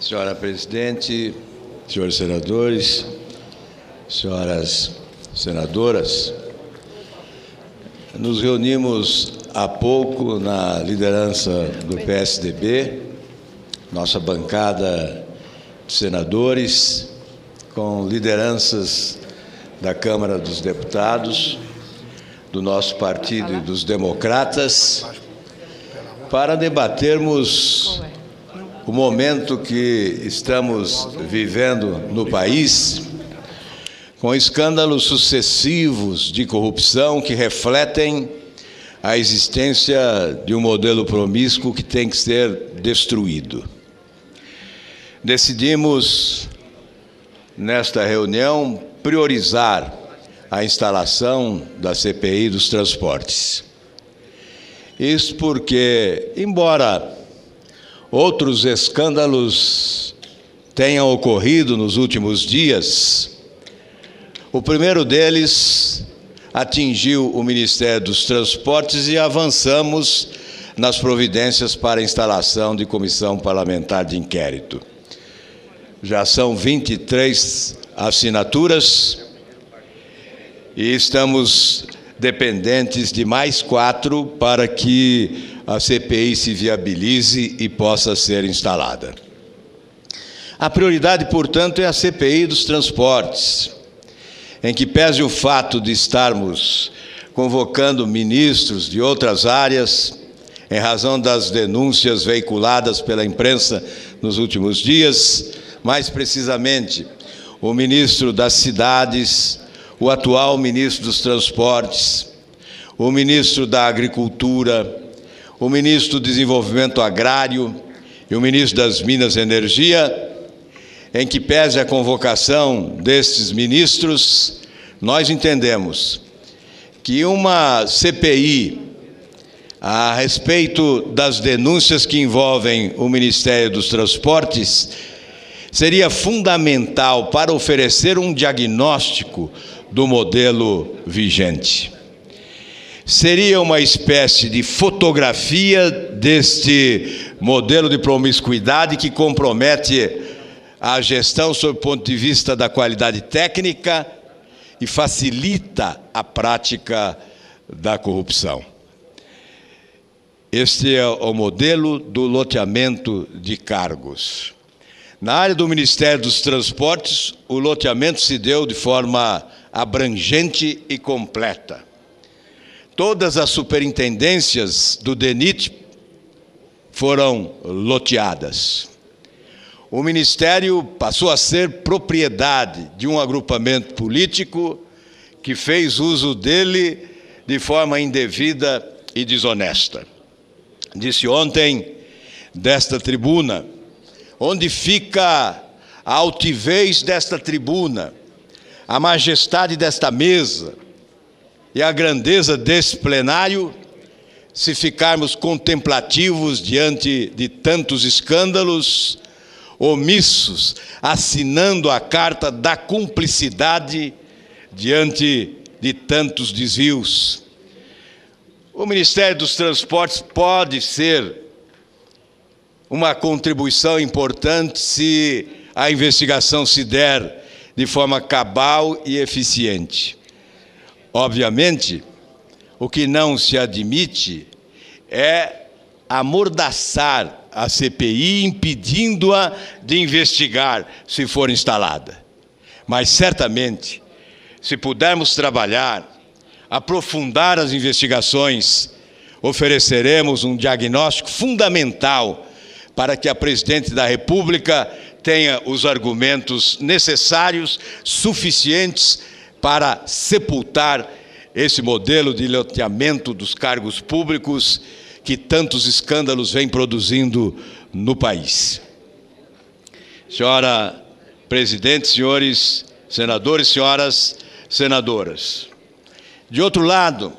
Senhora Presidente, senhores senadores, senhoras senadoras, nos reunimos há pouco na liderança do PSDB, nossa bancada de senadores, com lideranças da Câmara dos Deputados, do nosso partido e dos democratas, para debatermos o momento que estamos vivendo no país, com escândalos sucessivos de corrupção que refletem a existência de um modelo promíscuo que tem que ser destruído. Decidimos, nesta reunião, priorizar a instalação da CPI dos transportes. Isso porque, embora outros escândalos tenham ocorrido nos últimos dias, o primeiro deles atingiu o Ministério dos Transportes e avançamos nas providências para a instalação de comissão parlamentar de inquérito. Já são 23 assinaturas e estamos dependentes de mais 4 para que a CPI se viabilize e possa ser instalada. A prioridade, portanto, é a CPI dos transportes, em que pese o fato de estarmos convocando ministros de outras áreas, em razão das denúncias veiculadas pela imprensa nos últimos dias, mais precisamente o ministro das Cidades, o atual ministro dos Transportes, o ministro da Agricultura, o ministro do Desenvolvimento Agrário e o ministro das Minas e Energia, em que pese a convocação destes ministros, nós entendemos que uma CPI a respeito das denúncias que envolvem o Ministério dos Transportes seria fundamental para oferecer um diagnóstico do modelo vigente. Seria uma espécie de fotografia deste modelo de promiscuidade que compromete a gestão sob o ponto de vista da qualidade técnica e facilita a prática da corrupção. Este é o modelo do loteamento de cargos. Na área do Ministério dos Transportes, o loteamento se deu de forma abrangente e completa. Todas as superintendências do DENIT foram loteadas. O Ministério passou a ser propriedade de um agrupamento político que fez uso dele de forma indevida e desonesta. Disse ontem, desta tribuna, onde fica a altivez desta tribuna, a majestade desta mesa e a grandeza desse plenário, se ficarmos contemplativos diante de tantos escândalos, omissos, assinando a carta da cumplicidade diante de tantos desvios. O Ministério dos Transportes pode ser uma contribuição importante se a investigação se der de forma cabal e eficiente. Obviamente, o que não se admite é amordaçar a CPI, impedindo-a de investigar se for instalada. Mas, certamente, se pudermos trabalhar, aprofundar as investigações, ofereceremos um diagnóstico fundamental para que a Presidente da República tenha os argumentos necessários, suficientes, para sepultar esse modelo de loteamento dos cargos públicos que tantos escândalos vem produzindo no país. Senhora Presidente, senhores senadores, senhoras senadoras. De outro lado,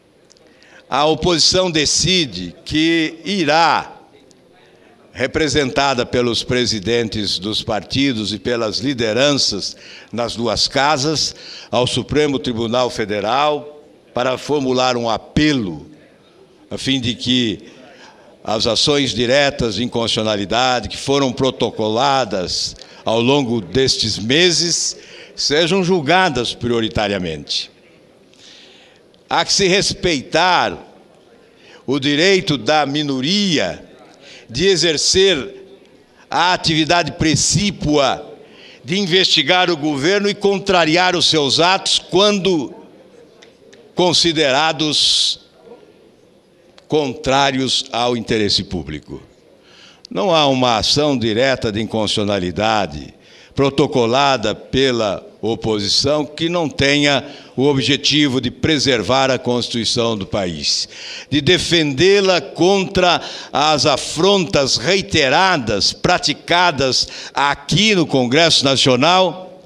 a oposição decide que irá, representada pelos presidentes dos partidos e pelas lideranças nas duas casas, ao Supremo Tribunal Federal, para formular um apelo, a fim de que as ações diretas de inconstitucionalidade que foram protocoladas ao longo destes meses sejam julgadas prioritariamente. Há que se respeitar o direito da minoria de exercer a atividade precípua de investigar o governo e contrariar os seus atos quando considerados contrários ao interesse público. Não há uma ação direta de inconstitucionalidade protocolada pela oposição que não tenha o objetivo de preservar a Constituição do país, de defendê-la contra as afrontas reiteradas praticadas aqui no Congresso Nacional,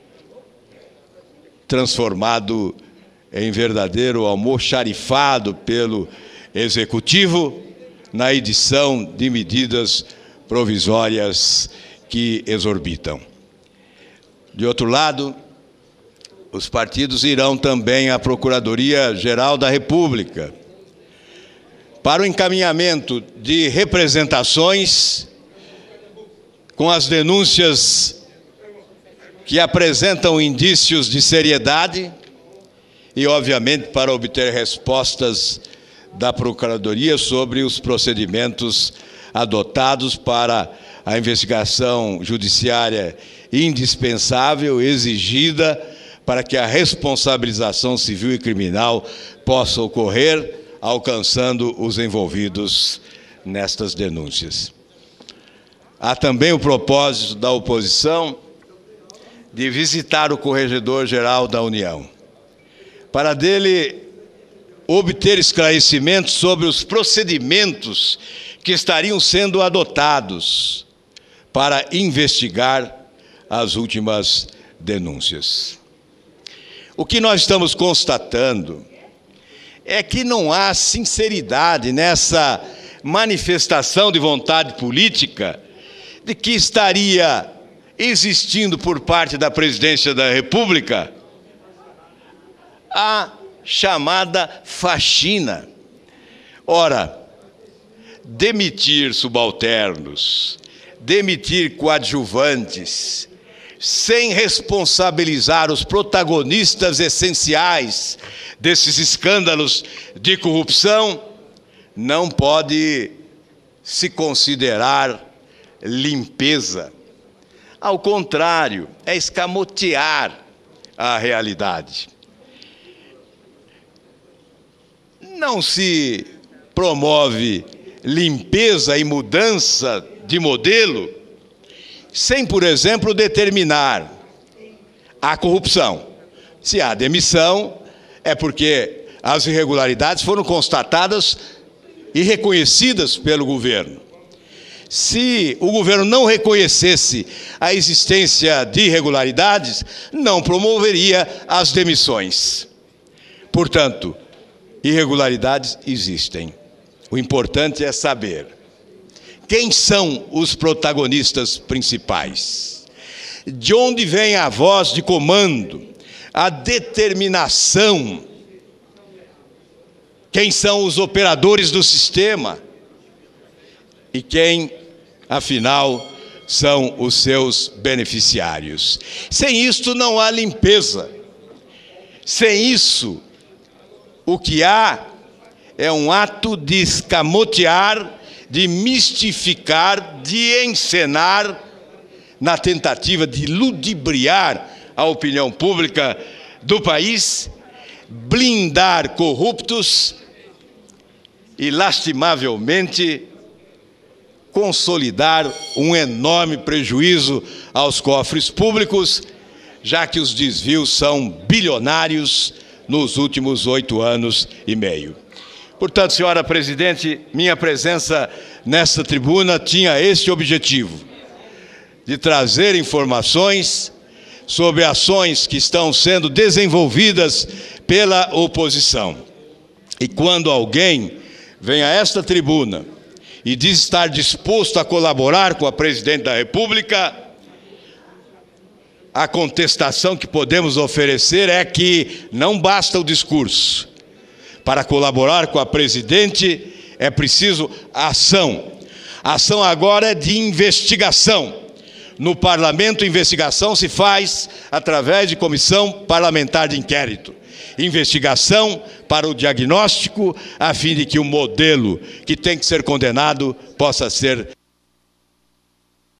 transformado em verdadeiro almoxarifado pelo Executivo na edição de medidas provisórias que exorbitam. De outro lado, os partidos irão também à Procuradoria-Geral da República para o encaminhamento de representações com as denúncias que apresentam indícios de seriedade e, obviamente, para obter respostas da Procuradoria sobre os procedimentos adotados para a investigação judiciária indispensável, exigida para que a responsabilização civil e criminal possa ocorrer, alcançando os envolvidos nestas denúncias. Há também o propósito da oposição de visitar o Corregedor-Geral da União, para dele obter esclarecimentos sobre os procedimentos que estariam sendo adotados para investigar as últimas denúncias. O que nós estamos constatando é que não há sinceridade nessa manifestação de vontade política de que estaria existindo por parte da Presidência da República a chamada faxina. Ora, demitir subalternos, demitir coadjuvantes, sem responsabilizar os protagonistas essenciais desses escândalos de corrupção, não pode se considerar limpeza. Ao contrário, é escamotear a realidade. Não se promove limpeza e mudança de modelo sem, por exemplo, determinar a corrupção. Se há demissão, é porque as irregularidades foram constatadas e reconhecidas pelo governo. Se o governo não reconhecesse a existência de irregularidades, não promoveria as demissões. Portanto, irregularidades existem. O importante é saber quem são os protagonistas principais, de onde vem a voz de comando, a determinação, quem são os operadores do sistema e quem, afinal, são os seus beneficiários. Sem isto não há limpeza. Sem isso, o que há é um ato de escamotear, de mistificar, de encenar, na tentativa de ludibriar a opinião pública do país, blindar corruptos e, lastimavelmente, consolidar um enorme prejuízo aos cofres públicos, já que os desvios são bilionários nos últimos 8 anos e meio. Portanto, senhora presidente, minha presença nesta tribuna tinha este objetivo, de trazer informações sobre ações que estão sendo desenvolvidas pela oposição. E quando alguém vem a esta tribuna e diz estar disposto a colaborar com a Presidente da República, a contestação que podemos oferecer é que não basta o discurso. Para colaborar com a Presidente, é preciso ação. A ação agora é de investigação. No parlamento, investigação se faz através de comissão parlamentar de inquérito. Investigação para o diagnóstico, a fim de que o modelo que tem que ser condenado possa ser